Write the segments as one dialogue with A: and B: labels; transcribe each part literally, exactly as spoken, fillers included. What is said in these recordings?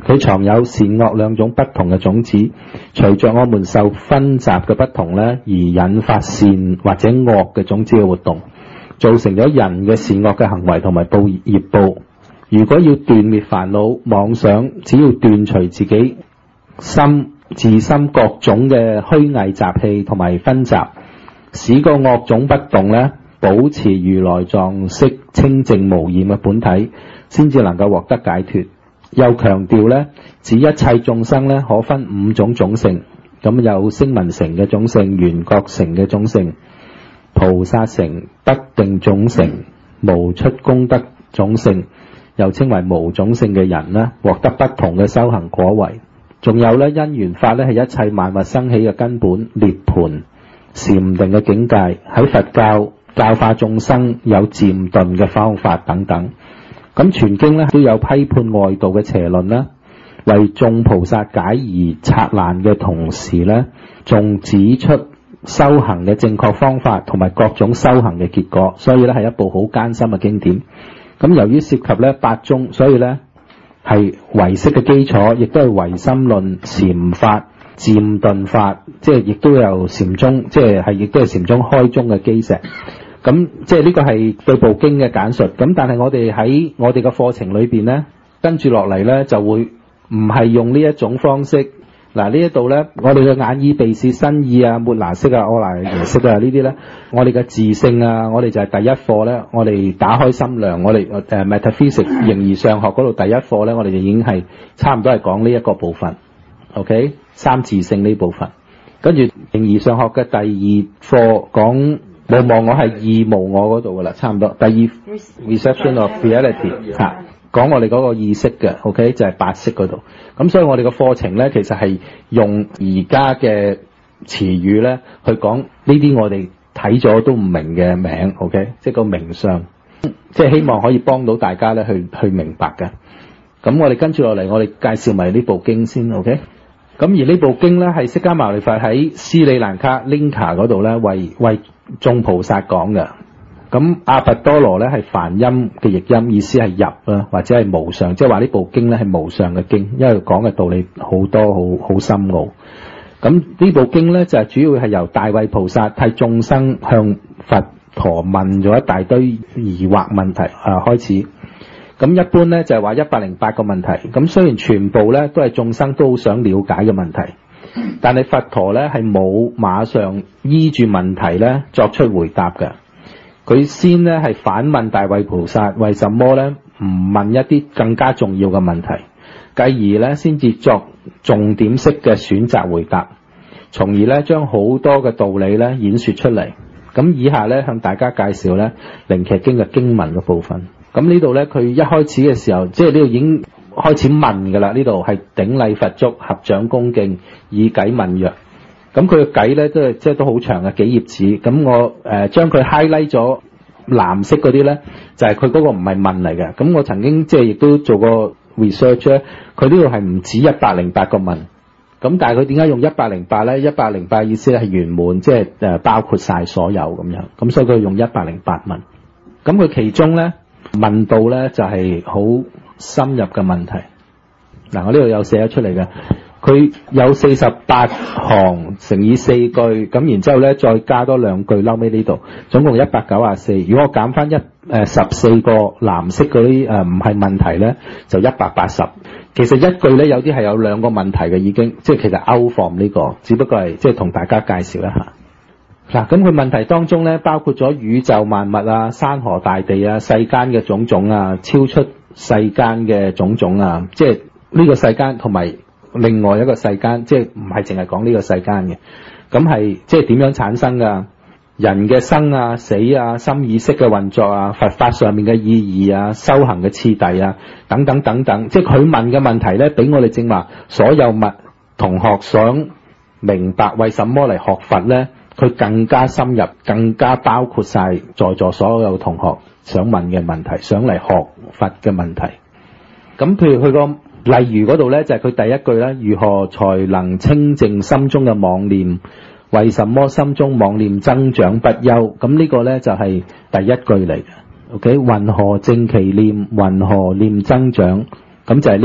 A: 佢藏有善惡兩種不同嘅種子，隨着我們受分集嘅不同咧，而引發善或者惡嘅種子嘅活動，造成咗人嘅善惡嘅行為同埋報業報。如果要斷滅煩惱妄想，只要斷除自己心自心各種嘅虛偽習氣同埋分集，使個惡種不動咧，保持如來藏色清淨無染嘅本體，先至能夠獲得解脫。又強調咧，指一切眾生咧可分五種種性，咁有聲聞乘嘅種性、緣覺乘嘅種性、菩薩乘、得定種乘、無出功德種性，又稱為無種性嘅人咧，獲得不同嘅修行果位。仲有咧，因緣法咧係一切萬物生起嘅根本，涅槃禪定嘅境界，喺佛教教化眾生有漸頓嘅方法等等。咁全經咧都有批判外道嘅邪論啦，為眾菩薩解疑拆難嘅同時咧，仲指出修行嘅正確方法同埋各種修行嘅結果，所以咧係一部好艱辛嘅經典。咁由於涉及咧八宗，所以咧係唯識嘅基礎，亦都係唯心論、禪法、漸頓法，即係亦都有禪宗，即係係亦都係禪宗開宗嘅基石。咁即係呢個係對部經嘅簡述。咁但係我哋喺我哋嘅課程裏邊咧，跟住落嚟咧就會唔係用呢一種方式。嗱，呢一度咧，我哋嘅眼耳鼻舌身意啊、末那識啊、阿賴耶識啊呢啲咧，我哋嘅自性啊，我哋就係第一課咧，我哋打開心量，我哋誒 metaphysics 形而上學嗰度第一課咧，我哋就已經係差唔多係講呢一個部分。OK， 三自性呢部分，跟住形而上學嘅第二課講無忘我係二無我嗰度噶啦，差唔多。第二 reception of reality 嚇、啊，講我哋嗰個意識嘅 ，OK 就係八識嗰度。咁所以我哋嘅課程咧，其實係用而家嘅詞語咧去講呢啲我哋睇咗都唔明嘅名 ，OK， 即係個名相，即係希望可以幫到大家咧去去明白嘅。咁我哋跟住落嚟，我哋介紹埋呢部經先 ，OK。咁而呢部經咧係釋迦牟尼佛喺斯里蘭卡 Linka 嗰度咧為為眾菩薩講嘅。咁阿跋多羅咧係梵音嘅譯音，意思係入啦，或者係無上，即係話呢部經咧係無上嘅經，因為講嘅道理好多好好深奧。咁呢部經咧就係主要係由大慧菩薩替眾生向佛陀問咗一大堆疑惑問題啊開始。咁一般咧就係話一百零八個問題，咁雖然全部咧都係眾生都好想了解嘅問題，但係佛陀咧係冇馬上依住問題咧作出回答嘅。佢先咧係反問大慧菩薩，為什麼咧唔問一啲更加重要嘅問題，繼而咧先至作重點式嘅選擇回答，從而咧將好多嘅道理咧演說出嚟。咁以下咧向大家介紹咧靈劇經嘅經文嘅部分。咁呢度咧佢一開始嘅時候，即係呢度已經開始問㗎啦。呢度係頂禮佛足，合掌恭敬，以偈問曰。咁佢嘅偈咧都係即係都好長嘅幾頁紙。咁我誒、呃、將佢 highlight 咗藍色嗰啲咧，就係佢嗰個唔係問嚟嘅。咁我曾經即係亦都做過 research 咧，佢呢度係唔止一百零八個問。咁但係佢點解用一百零八咧？一百零八意思咧係圓滿，即係誒包括晒所有咁樣。咁所以佢用一百零八問。咁佢其中咧問到咧就係好深入嘅問題。嗱，我呢度有寫咗出嚟嘅。佢有四十八行乘以四句，咁然之後咧再加多兩句，嬲尾呢度總共一百九十四。如果我減翻一誒十四個藍色嗰啲誒唔係問題咧，就一百八十。其實一句咧有啲係有兩個問題嘅已經，即係其實 out from 呢個，只不過係即係同大家介紹一下。嗱，咁佢問題當中咧包括咗宇宙萬物啊、山河大地啊、世間嘅種種啊、超出世間嘅種種啊，即係呢個世間同埋另外一個世間，即係唔係淨係講呢個世間嘅，咁係即係點樣產生㗎？人嘅生啊、死啊、心意識嘅運作啊、佛法上面嘅意義啊、修行嘅次第啊，等等等等，即係佢問嘅問題咧，比我哋正話所有物同學想明白為什麼嚟學佛咧，佢更加深入，更加包括晒在座所有同學想問嘅問題，想嚟學佛嘅問題。咁譬如佢個例如嗰度咧，就係、是、佢第一句咧，如何才能清淨心中嘅妄念？為什麼心中妄念增長不休？咁呢個咧就係、是、第一句嚟嘅。OK， 云何正其念？云何念增長？咁就係呢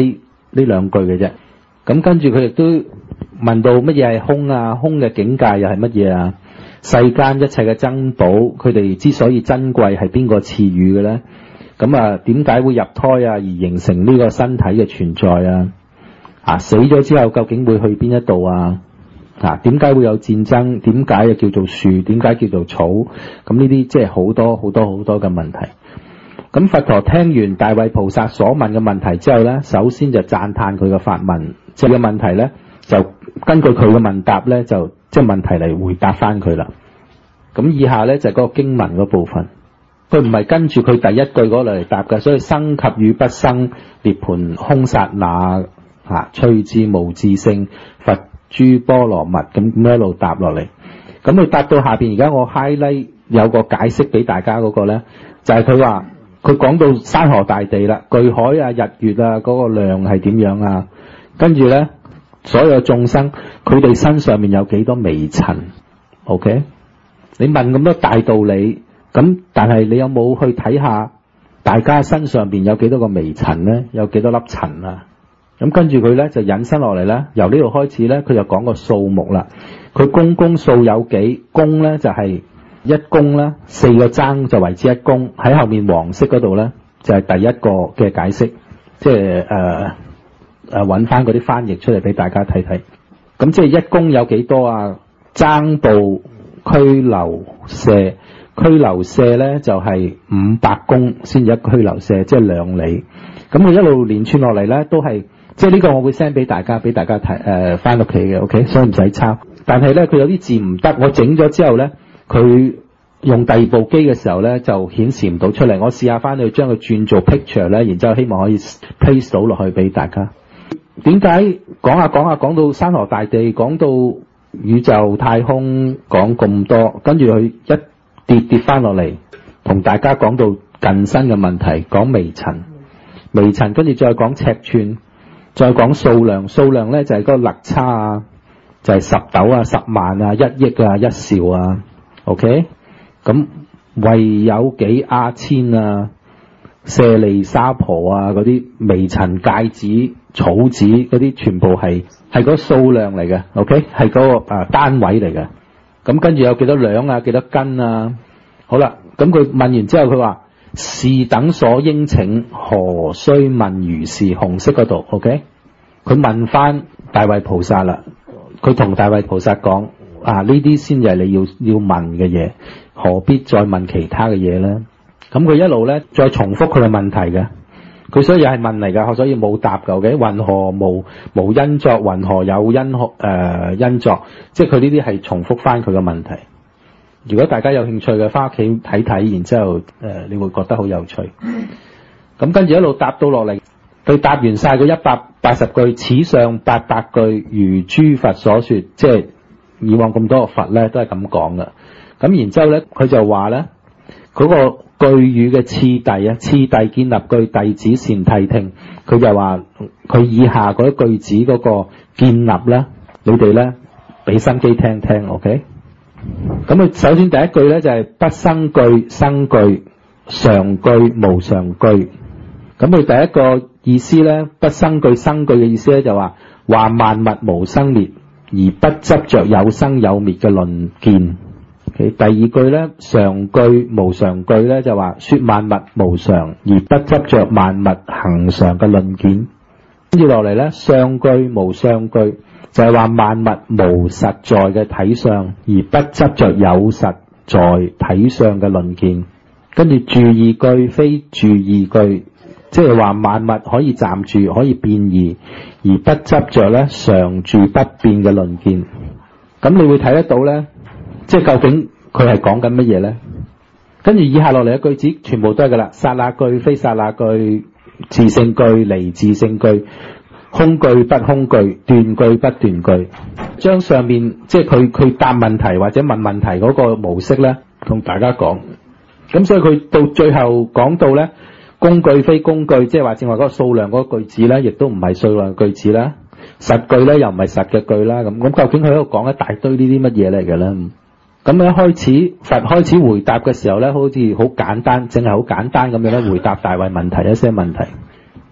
A: 呢兩句嘅啫。咁跟住佢亦都問到乜嘢係空啊？空嘅境界又係乜嘢啊？世間一切嘅珍寶，佢哋之所以珍貴係邊個賜予嘅咧？咁啊，點解會入胎啊，而形成呢個身體嘅存在啊？啊，死咗之後究竟會去邊一度啊？啊，點解會有戰爭？點解又叫做樹？點解叫做草？咁呢啲即係好多好多好多嘅問題。咁佛陀聽完大衛菩薩所問嘅問題之後咧，首先就讚歎佢嘅法問，即係嘅問題咧，就根據佢嘅問答咧，就即係問題嚟回答翻佢啦。咁以下咧就係嗰個經文嗰部分，佢唔係跟住佢第一句嗰度嚟答嘅，所以生及與不生，涅槃空剎那，啊，趣智無自性，佛諸波羅蜜，咁咁一路答落嚟。咁佢答到下邊，而家我 highlight 有個解釋俾大家嗰個咧，就係佢話佢講到山河大地啦，巨海啊、日月啊嗰個量係點樣啊？跟住咧，所有眾生佢哋身上面有幾多微塵 ？OK， 你問咁多大道理，咁但係你有冇去睇下大家身上邊有幾多個微塵咧？有幾多粒塵啊？咁跟住佢咧就引申落嚟咧，由呢度開始咧，佢就講個數目啦。佢公公數有幾？公咧就係一公啦，四個爭就為之一公。喺後面黃色嗰度咧就係第一個嘅解釋，即係誒誒揾翻嗰啲翻譯出嚟俾大家睇睇。咁即係一公有幾多啊？爭部拘留舍，拘留舍咧就係五百公先至一拘留舍，即係兩里。咁佢一路連串落嚟咧都係。即係呢個我會 send 俾大家，俾大家睇誒翻屋企嘅 ，OK， 所以唔使抄。但係咧佢有啲字唔得，我整咗之後咧，佢用第二部機嘅時候咧就顯示唔到出嚟。我試下翻去將佢轉做 picture 咧，然之後希望可以 paste 到落去俾大家。點解講下講下講到山河大地，講到宇宙太空，講咁多，跟住佢一跌跌翻落嚟，同大家講到近身嘅問題，講微塵，微塵跟住再講尺寸。再講數量，數量咧就係、是、嗰個勒差啊，就係、是、十斗啊、十萬啊、一億啊、一兆啊 ，OK？ 咁唯有幾阿千啊、舍利沙婆啊嗰啲微塵芥子、草子嗰啲，全部係係嗰個數量嚟嘅 ，OK？ 係嗰、那個啊單位嚟嘅。咁跟住有幾多兩啊、幾多斤啊？好啦，咁佢問完之後，佢話。是等所應請，何須問如是？紅色嗰度 ，OK？ 佢問翻大衛菩薩啦，佢同大衛菩薩講：啊，呢啲先係你要要問嘅嘢，何必再問其他嘅嘢咧？咁佢一路咧再重複佢嘅問題嘅，佢所以係問嚟噶，所以冇答嘅 ，OK？ 雲何無無因作？雲何有因誒、呃、因作？即係佢呢啲係重複翻佢嘅問題。如果大家有興趣嘅，翻屋企睇睇，然之後誒、呃，你會覺得好有趣。咁跟住一路答到落嚟，佢答完晒嗰一百八十句，此上八百句如諸佛所說，即係以往咁多個佛咧都係咁講嘅。咁然之後咧，佢就話咧嗰個句語嘅次第啊，次第建立句，弟子善諦聽。佢就話佢以下嗰句子嗰個建立咧，你哋咧俾心機聽聽 ，OK？咁佢首先第一句咧就係、是、不生句、生句、常句、無常句。咁佢第一個意思咧，不生句、生句嘅意思咧就話話萬物無生滅，而不執着有生有滅嘅論見。Okay? 第二句咧，常句、無常句咧就話說萬物無常，而不執着萬物恆常嘅論見。跟住落嚟咧，相句、無相句。就係話萬物無實在嘅體相，而不執着有實在體相嘅論見。跟住住異句非住異句，即係話萬物可以暫住，可以變異，而不執着咧常住不變嘅論見。咁你會睇得到咧，即係究竟佢係講緊乜嘢咧？跟住以下落嚟嘅句子全部都係噶啦，剎那句非剎那句，自性句離自性句。空句不空句，斷句不斷句，將上面即係佢佢答問題或者問問題嗰個模式咧，同大家講。咁所以佢到最後講到咧，公句非公句，即係話正話嗰個數量嗰個句子咧，亦都唔係數量句子啦，實句咧又唔係實嘅句啦。咁咁究竟佢喺度講一大堆呢啲乜嘢嚟嘅咧？咁一開始佛開始回答嘅時候咧，好似好簡單，淨係好簡單咁樣咧回答大衛問題一些問題。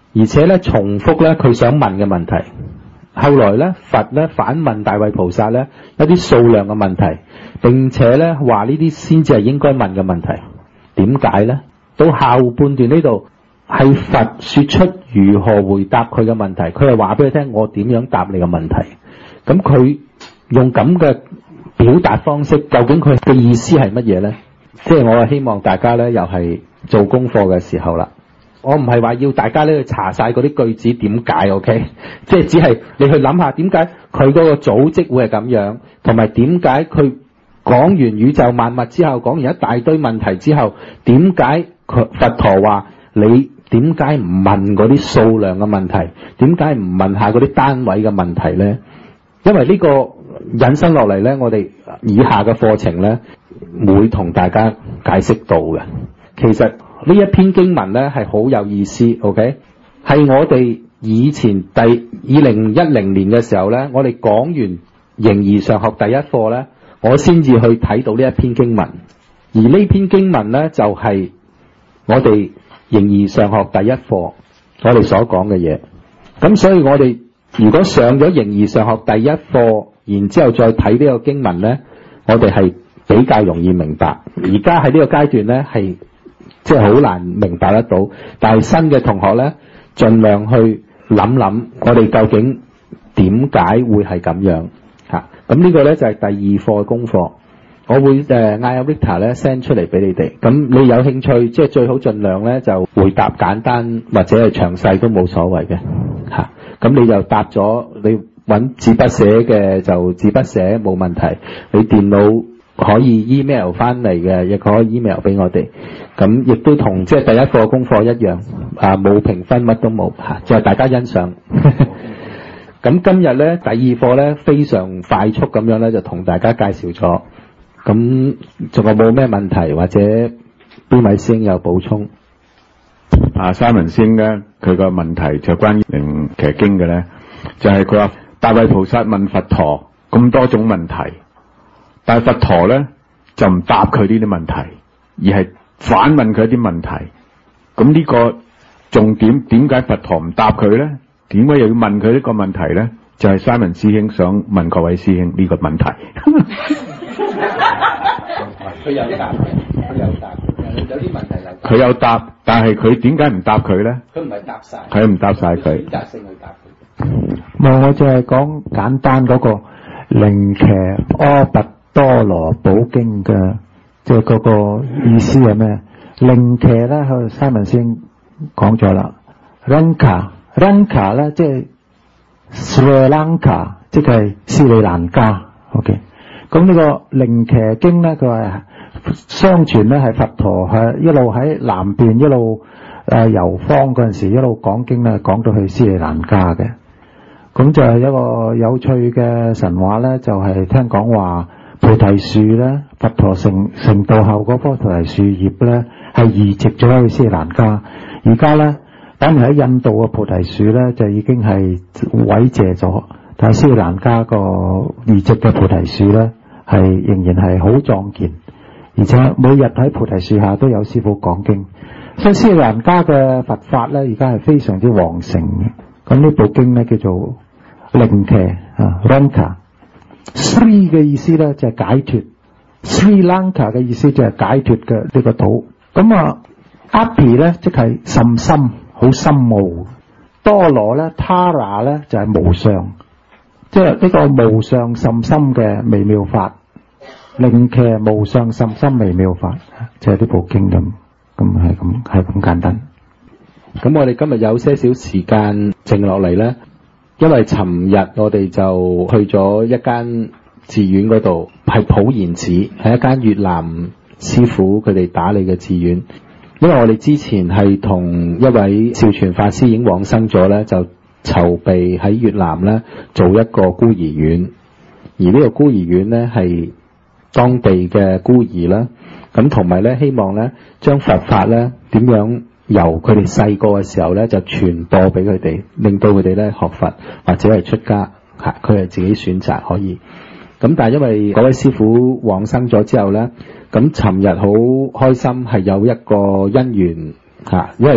A: 而且咧重複咧佢想問嘅問題。後來咧佛咧反問大衛菩薩咧一啲數量嘅問題，並且咧話呢啲先至係應該問嘅問題。點解咧？到後半段呢度係佛說出如何回答佢嘅問題，佢係話俾佢聽我點樣答你嘅問題。咁佢用咁嘅表達方式，究竟佢嘅意思係乜嘢咧？即係我係希望大家咧又係做功課嘅時候啦。我唔係話要大家咧去查晒嗰啲句子點解 ，OK？ 即係只係你去諗下點解佢嗰個組織會係咁樣，同埋點解佢講完宇宙萬物之後，講完一大堆問題之後，點解佢佛陀話你點解唔問嗰啲數量嘅問題？點解唔問下嗰啲單位嘅問題咧？因為呢個引申落嚟咧，我哋以下嘅課程咧會同大家解釋到嘅。其實呢一篇經文咧係好有意思 ，OK？ 係我哋以前第二零一零年嘅時候咧，我哋講完形而上學第一課咧，我先至去睇到呢一篇經文。而呢篇經文咧就係、是、我哋形而上學第一課我哋所講嘅嘢。咁所以我哋如果上咗形而上學第一課，然之後再睇呢個經文咧，我哋係比較容易明白。而家喺呢個階段咧係即係好難明白得到，但係新嘅同學咧，盡量去諗諗，我哋究竟點解會係咁樣嚇？咁呢個咧就係第二課嘅功課，我會誒嗌阿 Rita 咧 send 出嚟俾你哋。咁你有興趣，即係最好盡量咧就回答簡單或者係詳細都冇所謂嘅嚇。咁你就答咗，你揾紙筆寫嘅就紙筆寫冇問題，你電腦可以 email 翻嚟嘅，亦可以 email 俾我哋。咁亦都同即係第一課功課一樣，啊冇評分，乜都冇嚇，就係大家欣賞。咁今日咧第二課咧非常快速咁樣咧就同大家介紹咗。咁仲有冇咩問題或者邊位師兄有補充？
B: 啊，三文師兄咧，佢個問題就關於《靈奇經》嘅咧，就係佢話大衛菩薩問佛陀咁多種問題，但係佛陀咧就唔答佢呢啲問題，而係反問佢一啲問題。咁呢個重點點解佛陀唔答佢咧？點解又要問佢呢個問題咧？就係、是、三文師兄想問各位師兄呢個問題。
A: 佢有答，佢有答，有啲問題有。
B: 佢有答，但係佢點解唔答佢咧？佢唔係答晒，係唔答晒佢。選擇性去答佢。
C: 冇，我就係講簡單嗰個靈奇阿拔多羅寶經嘅，即係嗰個意思係咩？靈奇咧，佢三文先講咗啦。Lanka，Lanka 咧即係 Sri Lanka， 即係斯里蘭卡。OK。咁呢個靈奇經咧，佢話相傳咧係佛陀係一路喺南邊一路誒遊方嗰陣時，一路講經咧，講到去斯里蘭卡嘅。咁就係一個有趣嘅神話咧，就係、是、聽講話菩提樹咧，佛陀成成道後嗰棵菩提樹葉咧係移植咗去斯里蘭卡。而家咧，等於喺印度嘅菩提樹咧就已經係毀謝咗，但係斯里蘭卡個移植嘅菩提樹咧，係仍然係好壯健，而且每日喺菩提樹下都有師父講經，所以斯里蘭卡嘅佛法咧，而家係非常之旺盛嘅。咁呢部經咧叫做靈奇啊 ，Lanka。Sri 嘅意思咧就係、是、解脫 ，Sri Lanka 嘅意思就係解脫嘅呢個島。咁啊 ，Api 咧即係甚深，好深奧。多羅咧 ，Tara 咧就係、是、無上，即係呢個無上甚深嘅微妙法。靈奇無上甚深微妙法，就係呢部經咁，咁係咁係咁簡單。
A: 咁我哋今日有些少時間靜落嚟咧，因為尋日我哋就去咗一間寺院嗰度，係普賢寺，係一間越南師傅佢哋打理嘅寺院。因為我哋之前係同一位紹傳法師已經往生咗咧，就籌備喺越南咧做一個孤兒院，而呢個孤兒院咧係當地嘅孤兒啦，咁同埋咧希望咧將佛法咧點樣由佢哋細個嘅時候咧就傳播俾佢哋，令到佢哋咧學佛或者係出家嚇，佢係自己選擇可以。咁但係因為嗰位師傅往生咗之後咧，咁尋日好開心係有一個因緣嚇，因為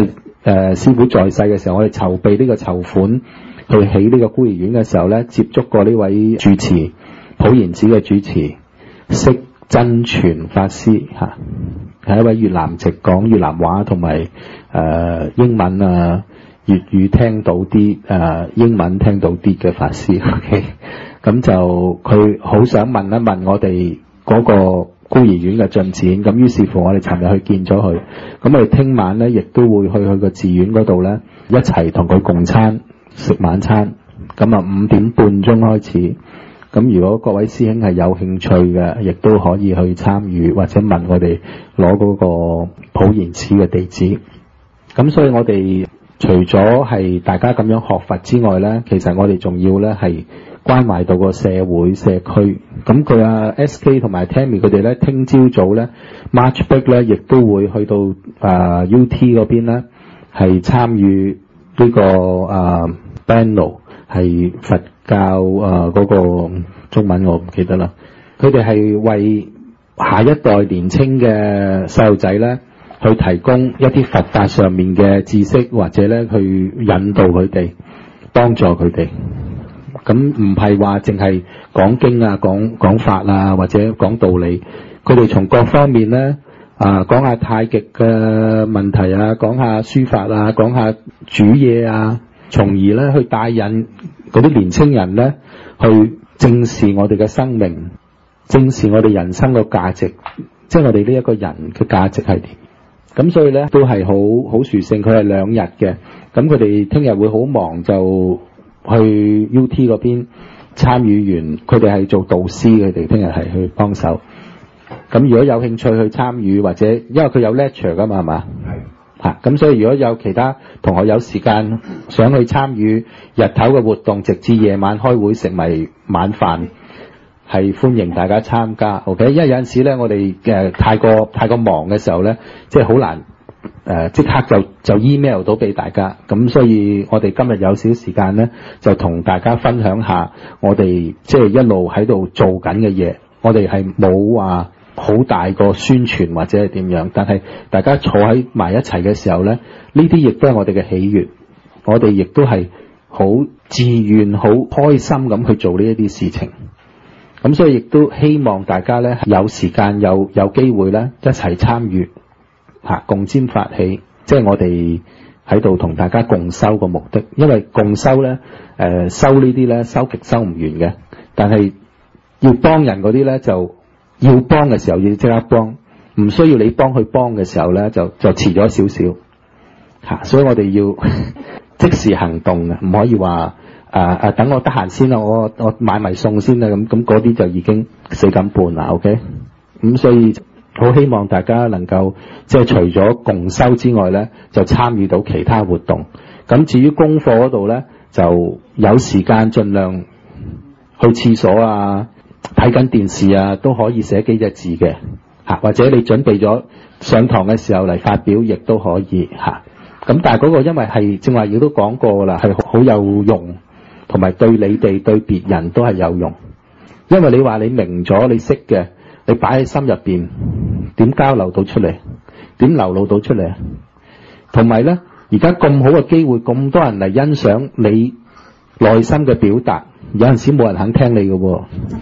A: 誒師傅在世嘅時候，我哋籌備呢個籌款去起呢個孤兒院嘅時候咧，接觸過呢位主持普賢寺嘅主持釋真傳法師嚇，係一位越南籍講越南話同埋誒英文啊粵語聽到啲誒、呃、英文聽到啲嘅法師。OK， 咁就佢好想問一問我哋嗰個孤兒院嘅進展，咁於是乎我哋尋日去見咗佢，咁我哋聽晚咧亦都會去佢個寺院嗰度咧一齊同佢共餐食晚餐，咁啊五點半鐘開始。咁如果各位師兄係有興趣嘅，亦都可以去參與或者問我哋攞嗰個普賢寺嘅地址。咁所以我哋除咗係大家咁樣學佛之外咧，其實我哋仲要咧係關懷到個社會社區。咁佢啊 S K 同埋 Tammy 佢哋咧，聽朝早咧 March Break 咧，亦都會去到啊、呃、U T 嗰邊咧，係參與呢、這個啊 Bano 係佛教啊嗰、呃那個中文我唔記得啦。佢哋係為下一代年青嘅細路仔咧，去提供一啲佛法上面嘅知識，或者咧去引導佢哋，幫助佢哋。咁唔係話淨係講經啊、講講法啊，或者講道理。佢哋從各方面咧啊，講下太極嘅問題啊，講下書法啊，講下煮嘢啊，從而咧去帶引嗰啲年青人咧去正視我哋嘅生命，正視我哋人生嘅價值，即係我哋呢一個人嘅價值係點。咁所以咧都係好好殊勝，佢係兩日嘅。咁佢哋聽日會好忙，就去 U T 嗰邊參與完，佢哋係做導師，佢哋聽日係去幫手。咁如果有興趣去參與，或者因為佢有 lecture 噶嘛，係嘛？係。嚇，咁所以如果有其他同學有時間想去參與日頭嘅活動，直至夜晚開會食埋晚飯，係歡迎大家參加。OK， 因為有陣時咧，我哋誒太過太過忙嘅時候咧，即係好難。誒即、呃、刻就就 email 到俾大家，咁所以我哋今日有少少時間咧，就同大家分享下我哋即係一路喺度做緊嘅嘢。我哋係冇話好大個宣傳或者係點樣，但係大家坐喺埋一齊嘅時候咧，呢啲亦都係我哋嘅喜悅，我哋亦都係好自願、好開心咁去做呢一啲事情。咁所以亦都希望大家咧有時間有有機會咧一齊參與。嚇，共沾發起，即係我哋喺度同大家共修個目的。因為共修咧，誒、呃、修呢啲咧，修極修唔完嘅。但係要幫人嗰啲咧，就要幫嘅時候要即刻幫，唔需要你幫佢幫嘅時候咧，就就遲咗少少。嚇、啊，所以我哋要即時行動嘅，唔可以話誒誒等我得閒先啦，我我買埋餸先啦，咁咁嗰啲就已經死緊半啦。OK，咁所以。好希望大家能夠即係除咗共修之外咧，就參與到其他活動。咁至於功課嗰度咧，就有時間盡量去廁所啊、睇緊電視啊，都可以寫幾隻字嘅嚇，或者你準備咗上堂嘅時候嚟發表，亦都可以嚇。咁但係嗰個因為係正話亦都講過啦，係好有用，同埋對你哋對別人都係有用。因為你話你明咗你識嘅。你擺喺心入邊，點交流到出嚟？點流露到出嚟啊？同埋咧，而家咁好嘅機會，咁多人嚟欣賞你內心嘅表達，有陣時冇人肯聽你嘅喎。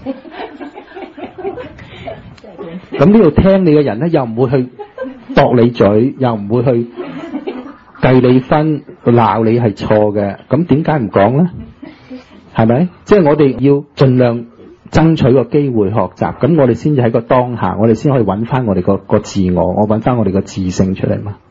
A: 咁呢度聽你嘅人咧，又唔會去駁你嘴，又唔會去計你分，鬧你係錯嘅。咁點解唔講咧？係咪？即係我哋要盡量。爭取個機會學習，咁我哋先至喺個當下，我哋先可以揾翻我哋個個自我，我揾翻我哋個自性出嚟嘛。